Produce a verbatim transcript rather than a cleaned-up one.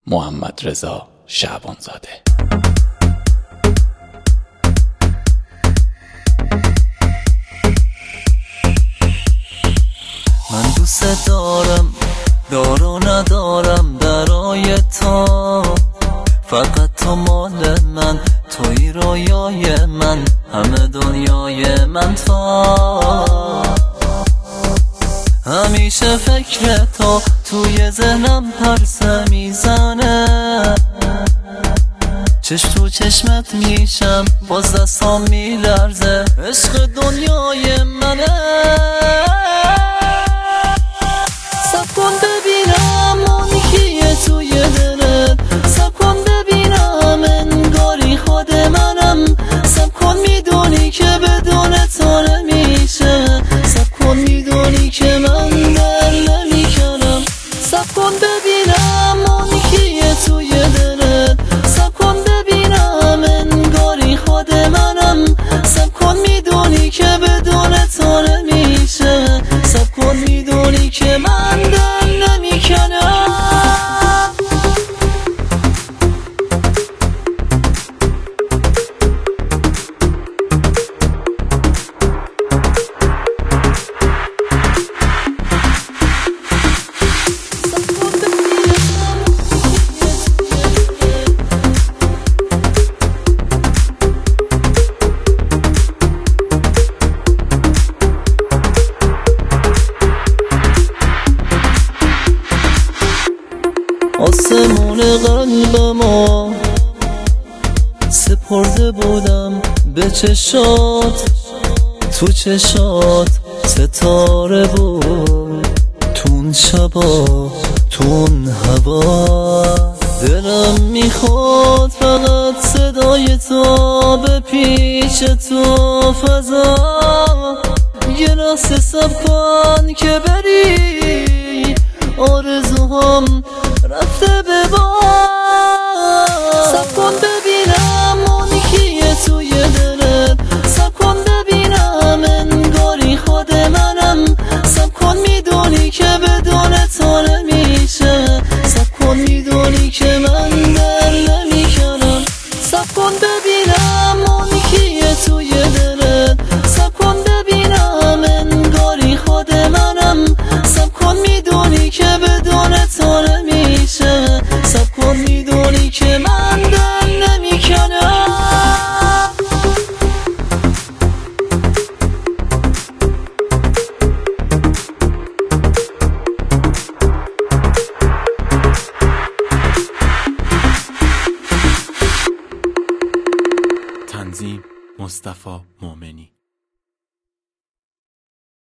محمدرضا شعبانزاده. من دوست دارم، دار و ندارم برای تو، فقط تو مال من، توی رویای من، همه دنیای من تو. همیشه فکر تو توی ذهنم پرسه میزنه، چشم تو چشمت میشم باز دستام میلرزه، عشق دنیای منه. سب کن ببینم اون کیه توی دلت، سب کن ببینم انگاری خود منم، سب کن میدونی که بدون تو نمیشه، سب کن میدونی که من دل نمیکنم. سب کن ببینم اون کیه توی دلت، سب کن ببینم انگاری خود منم، سب کن میدونی که بدون تو نمیشه، سب کن میدونی که من دل نمیکنم. آسمون قلبمو سپرده بودم به چشات، تو چشات ستاره بود، تون شبا تون هوا. دلم میخواد فقط صدای تو به پیش تو فضا، یه لحظه سب کن که بری، آرزوهام رفته به باد. سب کن ببینم اون کیه توی دلت، سب کن ببینم انگاری خود منم، سب کن میدونی که بدون تو نمیشه، سب کن میدونی که من دل نمیکنم. سب کن ببینم اون کیه توی دلت، سب کن ببینم انگاری خود منم، سب کن میدونی که بدون تو نمیشه، سب کن میدونی که من دل نمیکنم. تنظیم مصطفی مومنی.